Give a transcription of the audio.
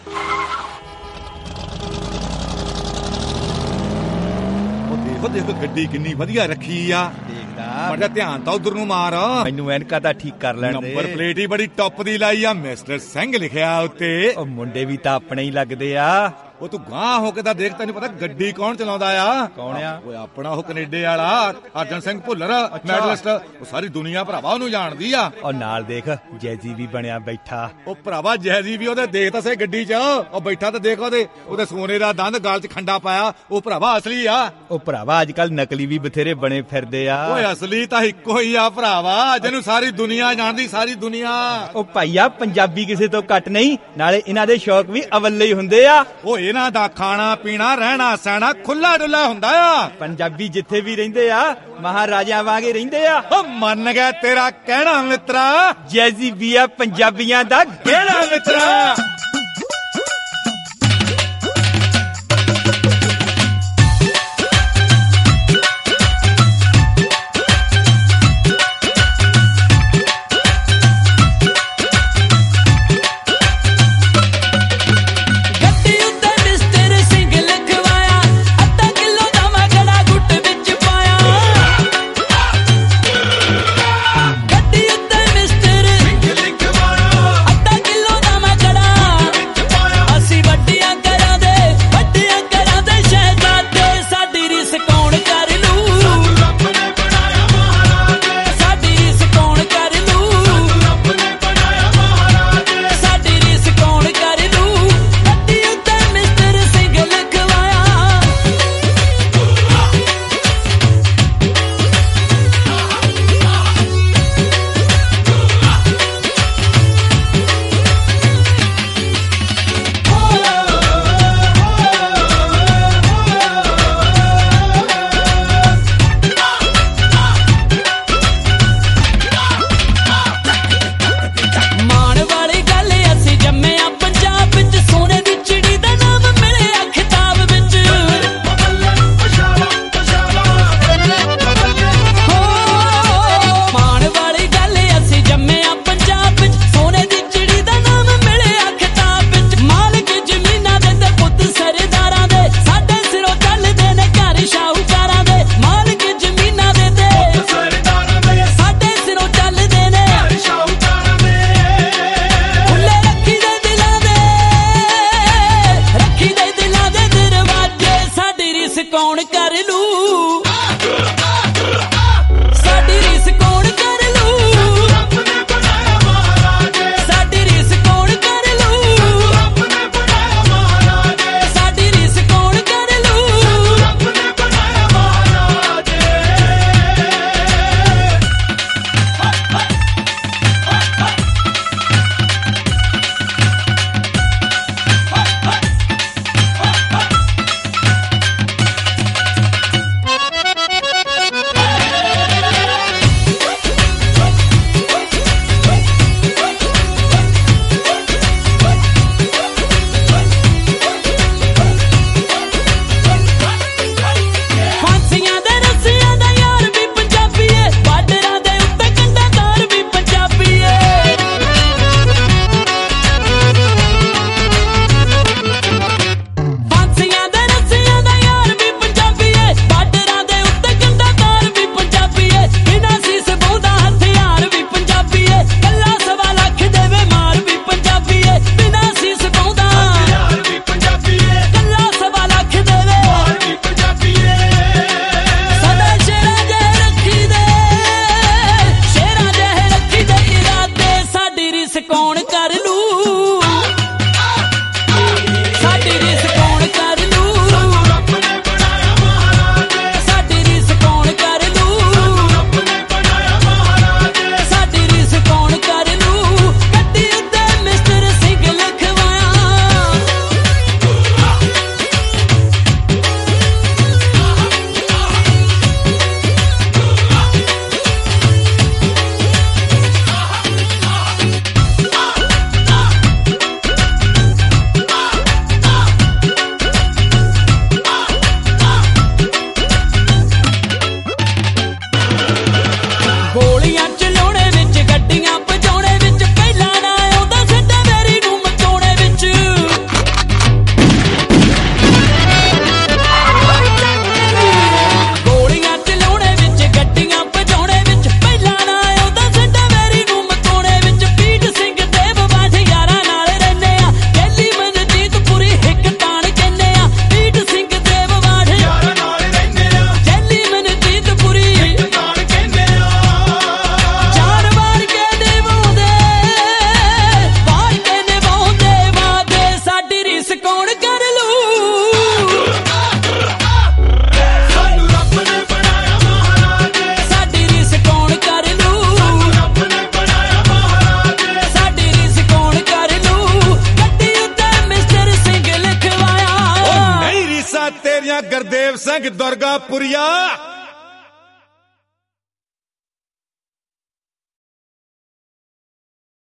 ਦੇਖੋ ਗੱਡੀ ਕਿੰਨੀ ਵਧੀਆ ਰੱਖੀ ਆ। ਦੇਖਦਾ ਬੜਾ ਧਿਆਨ ਤਾਂ ਉਧਰ ਨੂੰ ਮਾਰ। ਮੈਨੂੰ ਐਨਕਾਂ ਤਾਂ ਠੀਕ ਕਰ ਲੈਣ ਦੇ। ਨੰਬਰ ਪਲੇਟ ਹੀ ਬੜੀ ਟੌਪ ਦੀ ਲਾਈ ਆ, ਮਿਸਟਰ ਸਿੰਘ ਲਿਖਿਆ ਉੱਤੇ। ਉਹ ਮੁੰਡੇ ਵੀ ਤਾਂ ਆਪਣੇ ਹੀ ਲੱਗਦੇ ਆ। ਉਹ ਤੂੰ ਗਾਂ ਹੋ ਕੇ ਤਾਂ ਦੇਖ, ਤੈਨੂੰ ਪਤਾ ਗੱਡੀ ਕੌਣ ਚਲਾਉਂਦਾ ਆ? ਕੌਣ ਆ? ਓਏ ਆਪਣਾ ਉਹ ਕੈਨੇਡਾ ਵਾਲਾ ਅਰਜਨ ਸਿੰਘ ਭੁੱਲਰ, ਮੈਡਲਿਸਟ। ਉਹ ਸਾਰੀ ਦੁਨੀਆ ਭਰਾਵਾ ਉਹਨੂੰ ਜਾਣਦੀ ਆ। ਉਹ ਨਾਲ ਦੇਖ ਜੈਜੀ ਵੀ ਬਣਿਆ ਬੈਠਾ। ਉਹ ਭਰਾਵਾ ਜੈਜੀ ਵੀ ਉਹਦੇ ਦੇਖ ਤਾਂ ਸੇ ਗੱਡੀ 'ਚ ਉਹ ਬੈਠਾ, ਤਾਂ ਦੇਖ ਉਹਦੇ ਸੋਨੇ ਦਾ ਦੰਦ ਗਲ 'ਚ ਖੰਡਾ ਪਾਇਆ। ਉਹ ਭਰਾਵਾ ਅਸਲੀ ਆ। ਉਹ ਭਰਾਵਾ ਅੱਜ ਕੱਲ ਨਕਲੀ ਵੀ ਬਥੇਰੇ ਬਣੇ ਫਿਰਦੇ ਆ। ਓਏ ਅਸਲੀ ਤਾਂ ਇੱਕੋ ਹੀ ਆ ਭਰਾਵਾ, ਜਿਹਨੂੰ ਸਾਰੀ ਦੁਨੀਆ ਜਾਣਦੀ, ਸਾਰੀ ਦੁਨੀਆ। ਉਹ ਭਾਈਆ ਪੰਜਾਬੀ ਕਿਸੇ ਤੋਂ ਘੱਟ ਨਹੀਂ, ਨਾਲੇ ਇਹਨਾਂ ਦੇ ਸ਼ੌਕ ਵੀ ਅਵੱਲੇ ਹੀ ਹੁੰਦੇ ਆ। ਉਹ ਇਹਨਾਂ ਦਾ ਖਾਣਾ ਪੀਣਾ ਰਹਿਣਾ ਸਹਿਣਾ ਖੁੱਲਾ ਡੁੱਲਾ ਹੁੰਦਾ ਆ। ਪੰਜਾਬੀ ਜਿੱਥੇ ਵੀ ਰਹਿੰਦੇ ਆ ਮਹਾਰਾਜਿਆਂ ਵਾਂਗੇ ਰਹਿੰਦੇ ਆ। ਉਹ ਮੰਨ ਗਿਆ ਤੇਰਾ ਕਹਿਣਾ ਮਿੱਤਰਾ, ਜੈਜੀ ਵੀ ਆ ਪੰਜਾਬੀਆਂ ਦਾ ਗਹਿਣਾ ਮਿੱਤਰਾ। ਸਿੰਘ ਦੁਰਗਾਪੁਰੀਆ